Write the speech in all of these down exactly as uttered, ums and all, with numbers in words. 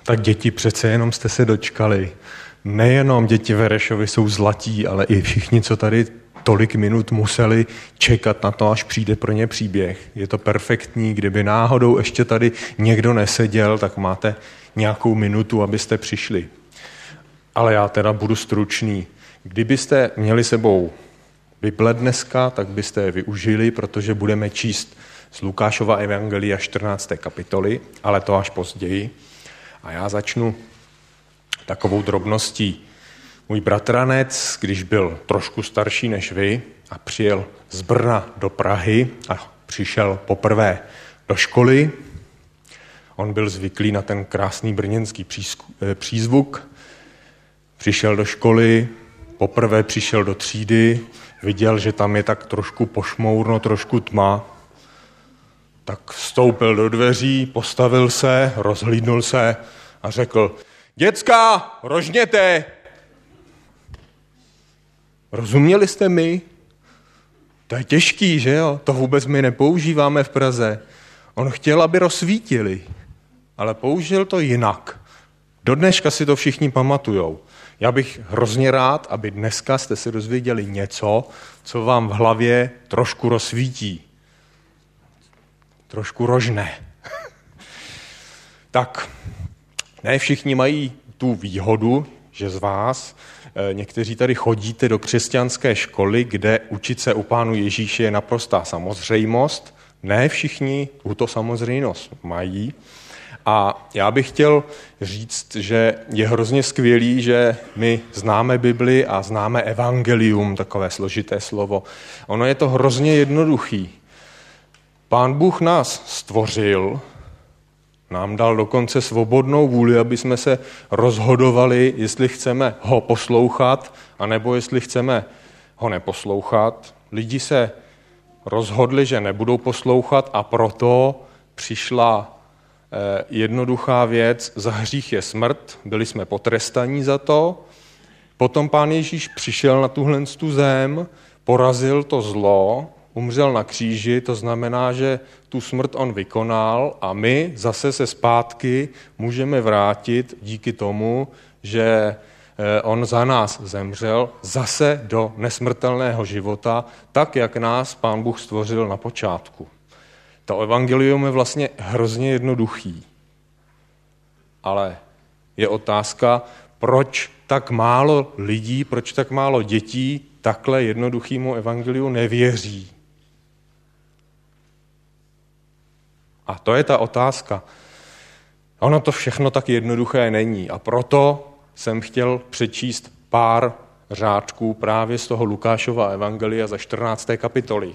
Tak děti, přece jenom jste se dočkali. Nejenom děti v Herešově jsou zlatí, ale i všichni, co tady tolik minut museli čekat na to, až přijde pro ně příběh. Je to perfektní, kdyby náhodou ještě tady někdo neseděl, tak máte nějakou minutu, abyste přišli. Ale já teda budu stručný. Kdybyste měli sebou Bible dneska, tak byste je využili, protože budeme číst z Lukášova evangelia čtrnácté kapitoly, ale to až později. A já začnu takovou drobností. Můj bratranec, když byl trošku starší než vy a přijel z Brna do Prahy a přišel poprvé do školy, on byl zvyklý na ten krásný brněnský přízvuk, přišel do školy, poprvé přišel do třídy, viděl, že tam je tak trošku pošmourno, trošku tma, tak vstoupil do dveří, postavil se, rozhlídnul se a řekl: děcka, rožněte! Rozuměli jste mi? To je těžký, že jo? To vůbec my nepoužíváme v Praze. On chtěl, aby rozsvítili, ale použil to jinak. Do dneška si to všichni pamatujou. Já bych hrozně rád, aby dneska jste se dozvěděli něco, co vám v hlavě trošku rozsvítí. Trošku rožné. Tak, ne všichni mají tu výhodu, že z vás někteří tady chodíte do křesťanské školy, kde učit se u Pánu Ježíše je naprostá samozřejmost. Ne všichni tuto samozřejmost mají. A já bych chtěl říct, že je hrozně skvělý, že my známe Bibli a známe evangelium, takové složité slovo. Ono je to hrozně jednoduchý. Pán Bůh nás stvořil, nám dal dokonce svobodnou vůli, aby jsme se rozhodovali, jestli chceme ho poslouchat, anebo jestli chceme ho neposlouchat. Lidi se rozhodli, že nebudou poslouchat, a proto přišla eh, jednoduchá věc: za hřích je smrt, byli jsme potrestaní za to. Potom Pán Ježíš přišel na tuhle tu zem, porazil to zlo, umřel na kříži, to znamená, že tu smrt on vykonal a my zase se zpátky můžeme vrátit díky tomu, že on za nás zemřel zase do nesmrtelného života, tak, jak nás Pán Bůh stvořil na počátku. To evangelium je vlastně hrozně jednoduchý. Ale je otázka, proč tak málo lidí, proč tak málo dětí takhle jednoduchýmu evangeliu nevěří. A to je ta otázka. Ono to všechno tak jednoduché není. A proto jsem chtěl přečíst pár řádků právě z toho Lukášova evangelia ze čtrnácté kapitoly.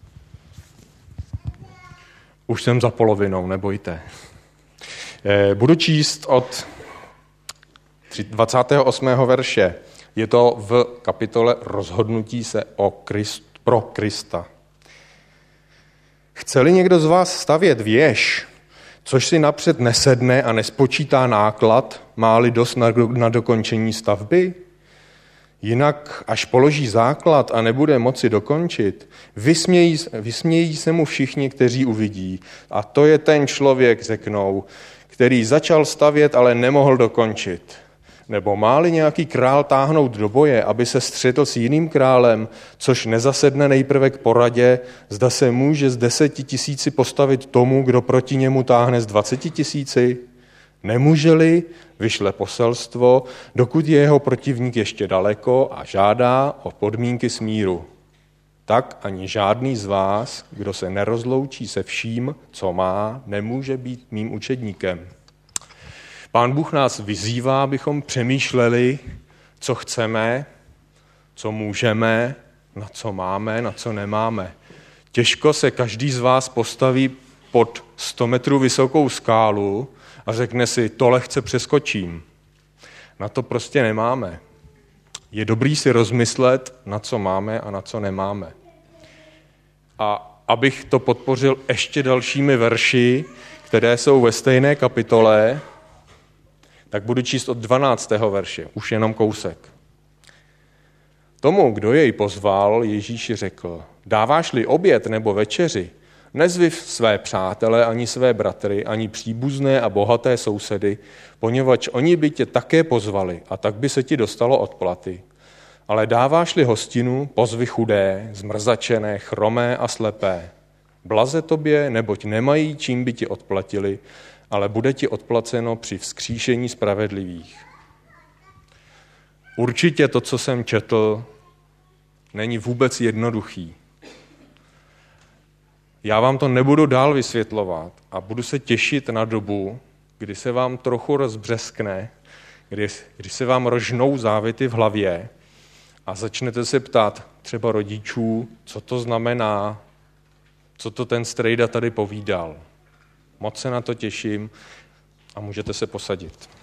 Už jsem za polovinou, nebojte. Budu číst od dvacátého osmého verše. Je to v kapitole Rozhodnutí se o Krist, pro Krista. Chce-li někdo z vás stavět věž, což si napřed nesedne a nespočítá náklad, má-li dost na, na dokončení stavby? Jinak, až položí základ a nebude moci dokončit, vysmějí, vysmějí se mu všichni, kteří uvidí. A to je ten člověk, řeknou, který začal stavět, ale nemohl dokončit. Nebo má-li nějaký král táhnout do boje, aby se střetl s jiným králem, což nezasedne nejprve k poradě, zda se může z deseti tisíci postavit tomu, kdo proti němu táhne z dvaceti tisíci? Nemůže-li, vyšle poselstvo, dokud je jeho protivník ještě daleko a žádá o podmínky smíru. Tak ani žádný z vás, kdo se nerozloučí se vším, co má, nemůže být mým učedníkem. Pán Bůh nás vyzývá, abychom přemýšleli, co chceme, co můžeme, na co máme, na co nemáme. Těžko se každý z vás postaví pod sto metrů vysokou skálu a řekne si, to lehce přeskočím. Na to prostě nemáme. Je dobrý si rozmyslet, na co máme a na co nemáme. A abych to podpořil ještě dalšími verši, které jsou ve stejné kapitole, tak budu číst od dvanáctého verše, už jenom kousek. Tomu, kdo jej pozval, Ježíši řekl, dáváš-li oběd nebo večeři, Nezvi své přátele, ani své bratry, ani příbuzné a bohaté sousedy, poněvadž oni by tě také pozvali a tak by se ti dostalo odplaty. Ale dáváš-li hostinu, pozvi chudé, zmrzačené, chromé a slepé. Blaze tobě, neboť nemají, čím by ti odplatili, ale bude ti odplaceno při vzkříšení spravedlivých. Určitě to, co jsem četl, není vůbec jednoduchý. Já vám to nebudu dál vysvětlovat a budu se těšit na dobu, kdy se vám trochu rozbřeskne, kdy, kdy se vám rožnou závity v hlavě a začnete se ptát třeba rodičů, co to znamená, co to ten strejda tady povídal. Moc se na to těším a můžete se posadit.